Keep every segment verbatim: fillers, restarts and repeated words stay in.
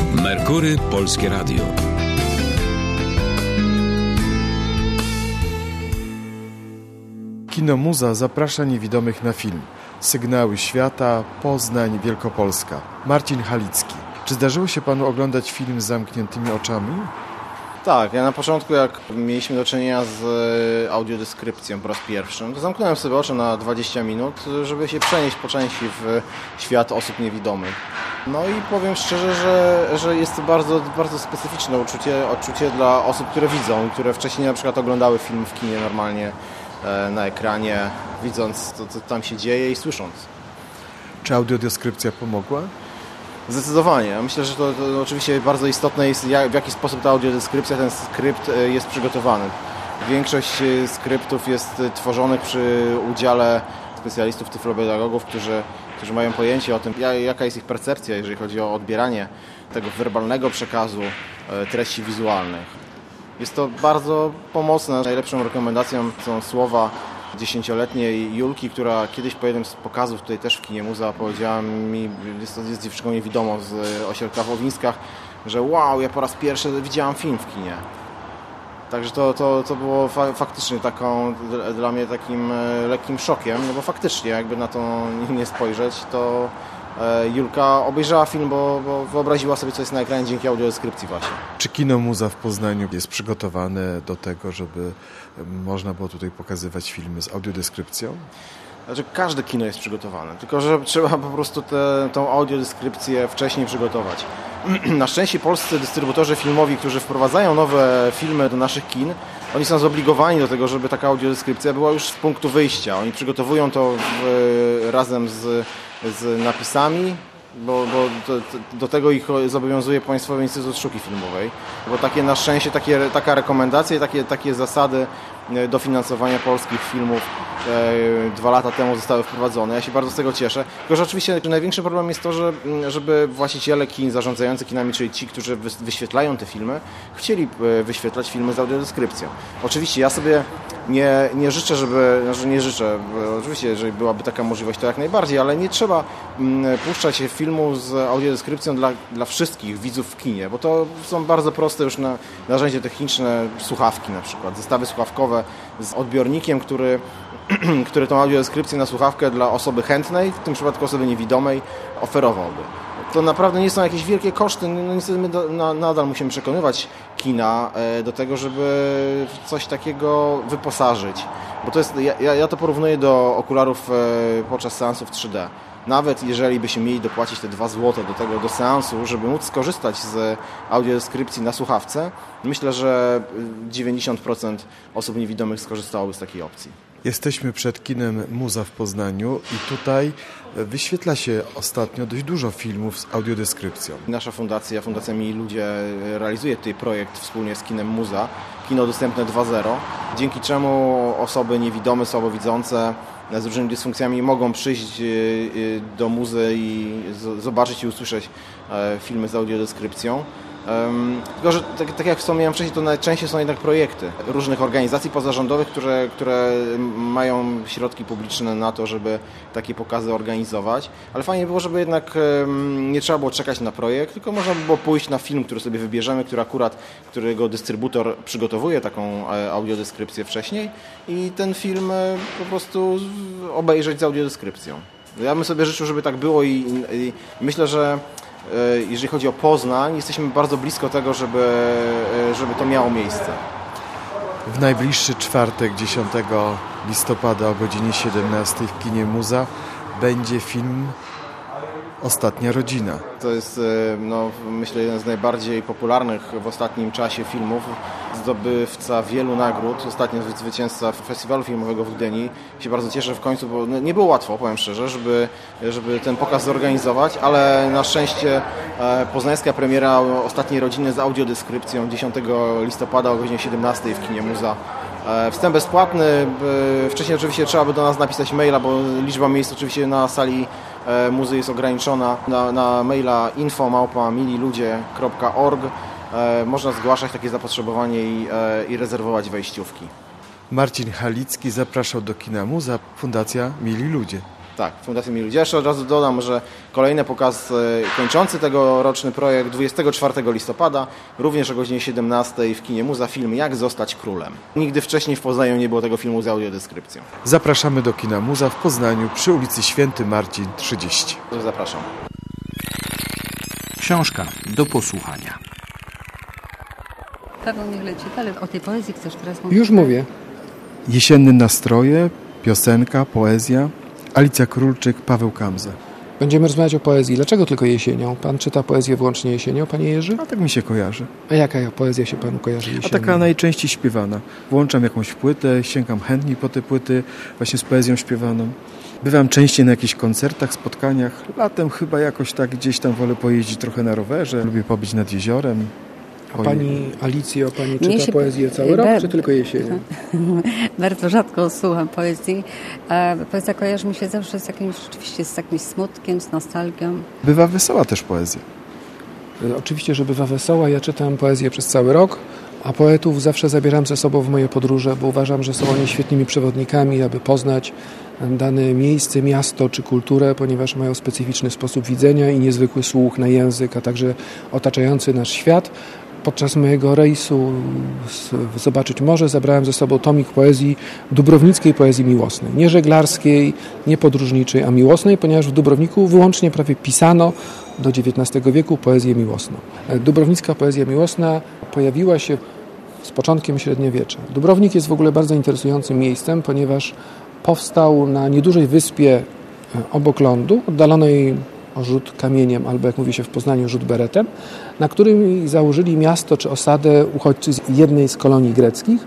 Merkury Polskie Radio. Kino Muza zaprasza niewidomych na film. Sygnały świata, Poznań, Wielkopolska. Marcin Halicki. Czy zdarzyło się panu oglądać film z zamkniętymi oczami? Tak, ja na początku, jak mieliśmy do czynienia z audiodeskrypcją po raz pierwszy, to zamknąłem sobie oczy na dwadzieścia minut, żeby się przenieść po części w świat osób niewidomych. No i powiem szczerze, że, że jest to bardzo, bardzo specyficzne uczucie, odczucie dla osób, które widzą i które wcześniej na przykład oglądały film w kinie normalnie na ekranie, widząc to, co tam się dzieje i słysząc. Czy audiodeskrypcja pomogła? Zdecydowanie. Ja myślę, że to, to oczywiście bardzo istotne jest, jak, w jaki sposób ta audiodeskrypcja, ten skrypt jest przygotowany. Większość skryptów jest tworzonych przy udziale specjalistów, tyflopedagogów, którzy, którzy mają pojęcie o tym, jaka jest ich percepcja, jeżeli chodzi o odbieranie tego werbalnego przekazu treści wizualnych. Jest to bardzo pomocne. Najlepszą rekomendacją są słowa dziesięcioletniej Julki, która kiedyś po jednym z pokazów, tutaj też w kinie Muza, powiedziała mi, jest, jest dziewczyną niewidomą z ośrodka w Owińskach, że wow, ja po raz pierwszy widziałam film w kinie. Także to, to, to było fa- faktycznie taką, dla mnie takim lekkim szokiem, no bo faktycznie jakby na to nie spojrzeć, to Julka obejrzała film, bo, bo wyobraziła sobie, co jest na ekranie dzięki audiodeskrypcji właśnie. Czy Kino Muza w Poznaniu jest przygotowane do tego, żeby można było tutaj pokazywać filmy z audiodeskrypcją? Znaczy, każde kino jest przygotowane, tylko że trzeba po prostu tę audiodeskrypcję wcześniej przygotować. Na szczęście polscy dystrybutorzy filmowi, którzy wprowadzają nowe filmy do naszych kin, oni są zobligowani do tego, żeby taka audiodeskrypcja była już z punktu wyjścia. Oni przygotowują to w, razem z, z napisami, bo, bo to, to, do tego ich zobowiązuje Państwowy Instytut Sztuki Filmowej. Bo takie na szczęście, takie, taka rekomendacja i takie, takie zasady dofinansowania polskich filmów e, dwa lata temu zostały wprowadzone. Ja się bardzo z tego cieszę. Tylko że oczywiście największy problem jest to, że, żeby właściciele kin, zarządzający kinami, czyli ci, którzy wyświetlają te filmy, chcieli wyświetlać filmy z audiodeskrypcją. Oczywiście ja sobie nie, nie życzę, żeby, znaczy nie życzę, oczywiście jeżeli byłaby taka możliwość, to jak najbardziej, ale nie trzeba m, puszczać filmu z audiodeskrypcją dla, dla wszystkich widzów w kinie, bo to są bardzo proste już na, narzędzie techniczne, słuchawki na przykład, zestawy słuchawkowe z odbiornikiem, który, który tą audiodeskrypcję na słuchawkę dla osoby chętnej, w tym przypadku osoby niewidomej, oferowałby. To naprawdę nie są jakieś wielkie koszty, no niestety my do, na, nadal musimy przekonywać kina e, do tego, żeby coś takiego wyposażyć. Bo to jest, ja, ja to porównuję do okularów e, podczas seansów trzy D. Nawet jeżeli byśmy mieli dopłacić te dwa złote do tego, do seansu, żeby móc skorzystać z audiodeskrypcji na słuchawce, myślę, że dziewięćdziesiąt procent osób niewidomych skorzystałoby z takiej opcji. Jesteśmy przed kinem Muza w Poznaniu i tutaj wyświetla się ostatnio dość dużo filmów z audiodeskrypcją. Nasza fundacja, Fundacja Mili Ludzie realizuje tutaj projekt wspólnie z kinem Muza, Kino Dostępne dwa zero, dzięki czemu osoby niewidome, słabowidzące z różnymi dysfunkcjami mogą przyjść do muzy i zobaczyć i usłyszeć filmy z audiodeskrypcją. Um, tylko, że tak, tak jak wspomniałem wcześniej, to najczęściej są jednak projekty różnych organizacji pozarządowych, które, które mają środki publiczne na to, żeby takie pokazy organizować, ale fajnie było, żeby jednak um, nie trzeba było czekać na projekt, tylko można by było pójść na film, który sobie wybierzemy, który akurat, którego dystrybutor przygotowuje taką e, audiodeskrypcję wcześniej i ten film e, po prostu obejrzeć z audiodeskrypcją. Ja bym sobie życzył, żeby tak było i, i, i myślę, że jeżeli chodzi o Poznań, jesteśmy bardzo blisko tego, żeby, żeby to miało miejsce. W najbliższy czwartek, dziesiątego listopada o godzinie siedemnastej w kinie Muza będzie film Ostatnia rodzina. To jest, no, myślę, jeden z najbardziej popularnych w ostatnim czasie filmów. Zdobywca wielu nagród, ostatnio zwycięzca festiwalu filmowego w Gdyni. Się bardzo cieszę w końcu, bo nie było łatwo, powiem szczerze, żeby, żeby ten pokaz zorganizować, ale na szczęście poznańska premiera Ostatniej rodziny z audiodeskrypcją dziesiątego listopada o godzinie siedemnastej w kinie Muza. Wstęp bezpłatny. Wcześniej oczywiście trzeba by do nas napisać maila, bo liczba miejsc oczywiście na sali muzy jest ograniczona. Na, na maila info małpa mililudzie kropka org można zgłaszać takie zapotrzebowanie i, i rezerwować wejściówki. Marcin Halicki zapraszał do kina Muza, Fundacja Mili Ludzie. Tak, Fundacja Mili Ludzi. Ja jeszcze od razu dodam, że kolejny pokaz kończący tegoroczny projekt dwudziestego czwartego listopada, również o godzinie siedemnastej w kinie Muza, film Jak zostać królem. Nigdy wcześniej w Poznaniu nie było tego filmu z audiodeskrypcją. Zapraszamy do kina Muza w Poznaniu przy ulicy Święty Marcin trzydzieści. Zapraszam. Książka do posłuchania. Paweł, niech leci, ale o tej poezji chcesz teraz mówić? Już mówię. Jesienne nastroje, piosenka, poezja. Alicja Królczyk, Paweł Kamza. Będziemy rozmawiać o poezji. Dlaczego tylko jesienią? Pan czyta poezję wyłącznie jesienią, panie Jerzy? A tak mi się kojarzy. A jaka poezja się panu kojarzy jesienią? A taka najczęściej śpiewana. Włączam jakąś płytę, sięgam chętniej po te płyty właśnie z poezją śpiewaną. Bywam częściej na jakichś koncertach, spotkaniach. Latem chyba jakoś tak gdzieś tam wolę pojeździć trochę na rowerze. Lubię pobyć nad jeziorem. A pani Alicjo, pani czyta się... poezję cały rok, Ber... czy tylko jesienią? Bardzo rzadko słucham poezji. A poezja kojarzy mi się zawsze z jakimś, rzeczywiście z jakimś smutkiem, z nostalgią. Bywa wesoła też poezja. Oczywiście, że bywa wesoła. Ja czytam poezję przez cały rok, a poetów zawsze zabieram ze sobą w moje podróże, bo uważam, że są oni świetnymi przewodnikami, aby poznać dane miejsce, miasto czy kulturę, ponieważ mają specyficzny sposób widzenia i niezwykły słuch na język, a także otaczający nasz świat. Podczas mojego rejsu zobaczyć morze zabrałem ze sobą tomik poezji, dubrownickiej poezji miłosnej. Nie żeglarskiej, nie podróżniczej, a miłosnej, ponieważ w Dubrowniku wyłącznie prawie pisano do dziewiętnastego wieku poezję miłosną. Dubrownicka poezja miłosna pojawiła się z początkiem średniowiecza. Dubrownik jest w ogóle bardzo interesującym miejscem, ponieważ powstał na niedużej wyspie obok lądu, oddalonej o rzut kamieniem, albo jak mówi się w Poznaniu, rzut beretem, na którym założyli miasto czy osadę uchodźcy z jednej z kolonii greckich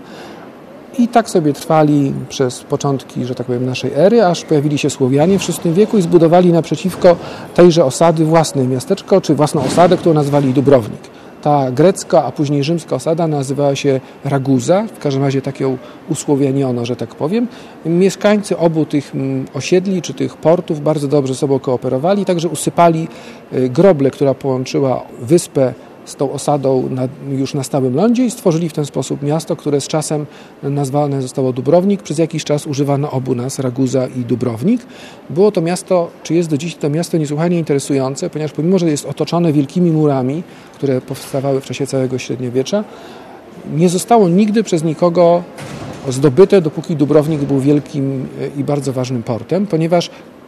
i tak sobie trwali przez początki, że tak powiem, naszej ery, aż pojawili się Słowianie w szóstym wieku i zbudowali naprzeciwko tejże osady własne miasteczko, czy własną osadę, którą nazwali Dubrownik. Ta grecka, a później rzymska osada nazywała się Raguza, w każdym razie tak ją usłowianiono, że tak powiem. Mieszkańcy obu tych osiedli czy tych portów bardzo dobrze ze sobą kooperowali, także usypali groble, która połączyła wyspę z tą osadą na, już na stałym lądzie i stworzyli w ten sposób miasto, które z czasem nazwane zostało Dubrownik. Przez jakiś czas używano obu nazw, Raguza i Dubrownik. Było to miasto, czy jest do dziś to miasto niesłychanie interesujące, ponieważ pomimo, że jest otoczone wielkimi murami, które powstawały w czasie całego średniowiecza, nie zostało nigdy przez nikogo zdobyte, dopóki Dubrownik był wielkim i bardzo ważnym portem, ponieważ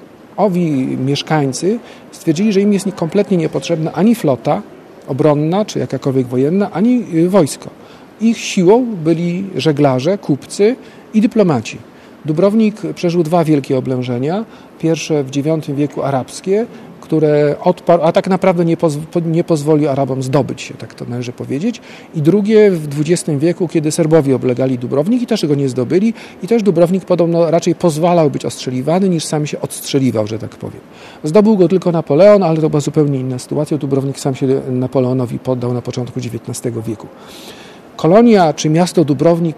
owi mieszkańcy stwierdzili, że im jest kompletnie niepotrzebna ani flota obronna, czy jakakolwiek wojenna, ani wojsko. Ich siłą byli żeglarze, kupcy i dyplomaci. Dubrownik przeżył dwa wielkie oblężenia. Pierwsze w dziewiątym wieku arabskie, które odparł, a tak naprawdę nie, pozw- nie pozwolił Arabom zdobyć się, tak to należy powiedzieć. I drugie w dwudziestym wieku, kiedy Serbowie oblegali Dubrownik i też go nie zdobyli. I też Dubrownik podobno raczej pozwalał być ostrzeliwany, niż sam się odstrzeliwał, że tak powiem. Zdobył go tylko Napoleon, ale to była zupełnie inna sytuacja. Dubrownik sam się Napoleonowi poddał na początku dziewiętnastego wieku. Kolonia czy miasto Dubrownik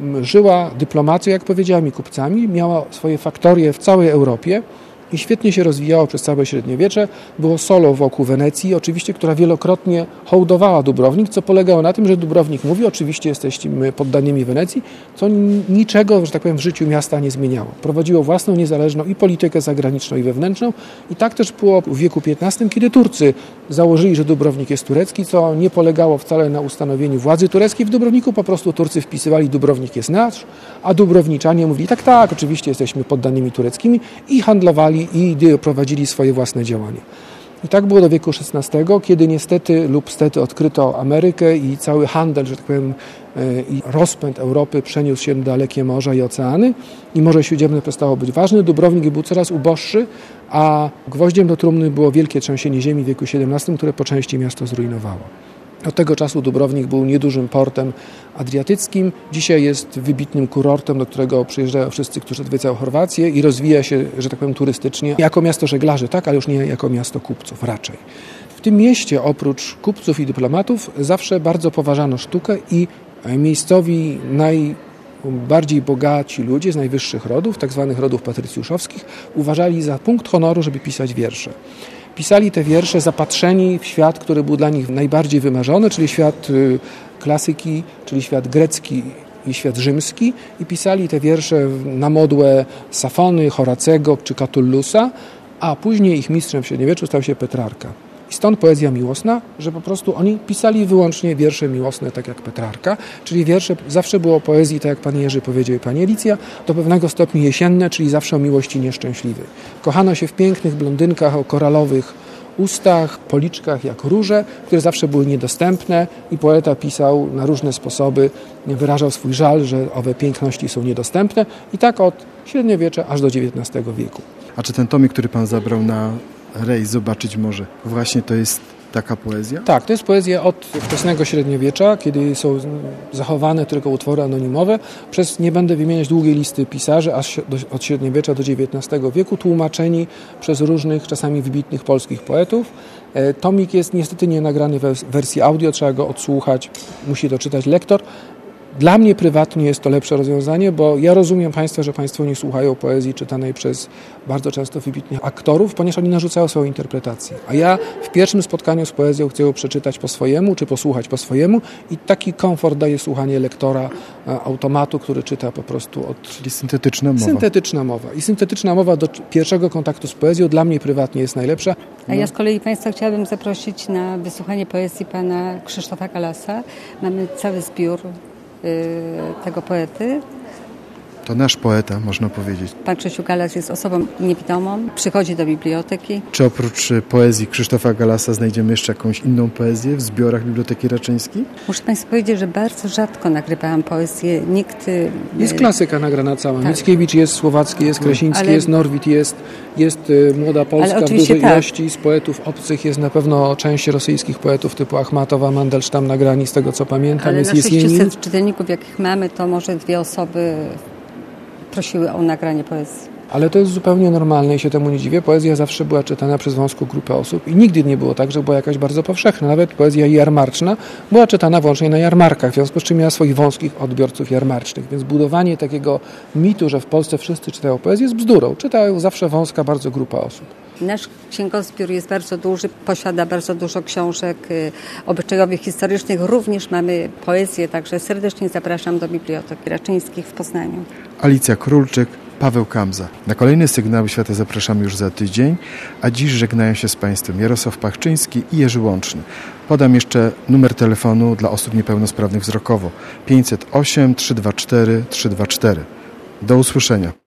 żyła dyplomacją, jak powiedziałem, i kupcami. Miała swoje faktorie w całej Europie i świetnie się rozwijało przez całe średniowiecze. Było solo wokół Wenecji, oczywiście, która wielokrotnie hołdowała Dubrownik, co polegało na tym, że Dubrownik mówi, oczywiście jesteśmy poddanymi Wenecji, co niczego, że tak powiem, w życiu miasta nie zmieniało. Prowadziło własną niezależną i politykę zagraniczną i wewnętrzną i tak też było w wieku piętnastym, kiedy Turcy założyli, że Dubrownik jest turecki, co nie polegało wcale na ustanowieniu władzy tureckiej w Dubrowniku, po prostu Turcy wpisywali, Dubrownik jest nasz, a Dubrowniczanie mówili, tak, tak, oczywiście jesteśmy poddanymi tureckimi i handlowali i prowadzili swoje własne działania. I tak było do wieku szesnastego, kiedy niestety lub stety odkryto Amerykę i cały handel, że tak powiem, i rozpęd Europy przeniósł się na dalekie morza i oceany i Morze Śródziemne przestało być ważne. Dubrownik był coraz uboższy, a gwoździem do trumny było wielkie trzęsienie ziemi w wieku siedemnastym, które po części miasto zrujnowało. Od tego czasu Dubrownik był niedużym portem adriatyckim. Dzisiaj jest wybitnym kurortem, do którego przyjeżdżają wszyscy, którzy odwiedzają Chorwację i rozwija się, że tak powiem, turystycznie. Jako miasto żeglarzy, tak, ale już nie jako miasto kupców, raczej. W tym mieście oprócz kupców i dyplomatów zawsze bardzo poważano sztukę i miejscowi najbardziej bogaci ludzie z najwyższych rodów, tak zwanych rodów patrycjuszowskich, uważali za punkt honoru, żeby pisać wiersze. Pisali te wiersze zapatrzeni w świat, który był dla nich najbardziej wymarzony, czyli świat klasyki, czyli świat grecki i świat rzymski i pisali te wiersze na modłę Safony, Horacego czy Catullusa, a później ich mistrzem w średniowieczu stał się Petrarka. I stąd poezja miłosna, że po prostu oni pisali wyłącznie wiersze miłosne, tak jak Petrarka, czyli wiersze, zawsze było poezji, tak jak pan Jerzy powiedział i pani Alicja, do pewnego stopnia jesienne, czyli zawsze o miłości nieszczęśliwej. Kochano się w pięknych blondynkach o koralowych ustach, policzkach jak róże, które zawsze były niedostępne i poeta pisał na różne sposoby, wyrażał swój żal, że owe piękności są niedostępne i tak od średniowiecza aż do dziewiętnastego wieku. A czy ten tomik, który pan zabrał na rejs zobaczyć może, właśnie to jest taka poezja? Tak, to jest poezja od wczesnego średniowiecza, kiedy są zachowane tylko utwory anonimowe. Przez, nie będę wymieniać długiej listy pisarzy, aż do, od średniowiecza do dziewiętnastego wieku, tłumaczeni przez różnych, czasami wybitnych polskich poetów. Tomik jest niestety nie nagrany w wersji audio, trzeba go odsłuchać, musi to czytać lektor. Dla mnie prywatnie jest to lepsze rozwiązanie, bo ja rozumiem Państwa, że Państwo nie słuchają poezji czytanej przez bardzo często wybitnych aktorów, ponieważ oni narzucają swoją interpretację. A ja w pierwszym spotkaniu z poezją chcę ją przeczytać po swojemu, czy posłuchać po swojemu i taki komfort daje słuchanie lektora automatu, który czyta po prostu od... Czyli syntetyczna mowa. Syntetyczna mowa. I syntetyczna mowa do pierwszego kontaktu z poezją dla mnie prywatnie jest najlepsza. A ja z kolei Państwa chciałabym zaprosić na wysłuchanie poezji pana Krzysztofa Galasa. Mamy cały zbiór tego poety. To nasz poeta, można powiedzieć. Pan Krzysiu Galas jest osobą niewidomą, przychodzi do biblioteki. Czy oprócz poezji Krzysztofa Galasa znajdziemy jeszcze jakąś inną poezję w zbiorach Biblioteki Raczyńskiej? Muszę Państwu powiedzieć, że bardzo rzadko nagrywałam poezję. Nikt... Jest klasyka nagrana cała. Tak. Mickiewicz jest, Słowacki jest, Krasiński ale... jest, Norwid jest, jest Młoda Polska w dużej tak. ilości. Z poetów obcych jest na pewno część rosyjskich poetów typu Achmatowa, Mandelstam nagrani, z tego co pamiętam. Ale jest na sześciuset Jesienin. czytelników, jakich mamy, to może dwie osoby prosiły o nagranie poezji. Ale to jest zupełnie normalne i się temu nie dziwię. Poezja zawsze była czytana przez wąską grupę osób i nigdy nie było tak, że była jakaś bardzo powszechna. Nawet poezja jarmarczna była czytana wyłącznie na jarmarkach, w związku z czym miała swoich wąskich odbiorców jarmarcznych. Więc budowanie takiego mitu, że w Polsce wszyscy czytają poezję, jest bzdurą. Czytają zawsze wąska bardzo grupa osób. Nasz księgozbiór jest bardzo duży, posiada bardzo dużo książek obyczajowych, historycznych. Również mamy poezję, także serdecznie zapraszam do Biblioteki Raczyńskich w Poznaniu. Alicja Królczyk, Paweł Kamza. Na kolejne Sygnały Świata zapraszamy już za tydzień, a dziś żegnają się z Państwem Jarosław Pachczyński i Jerzy Łączny. Podam jeszcze numer telefonu dla osób niepełnosprawnych wzrokowo pięćset osiem, trzysta dwadzieścia cztery, trzysta dwadzieścia cztery. Do usłyszenia.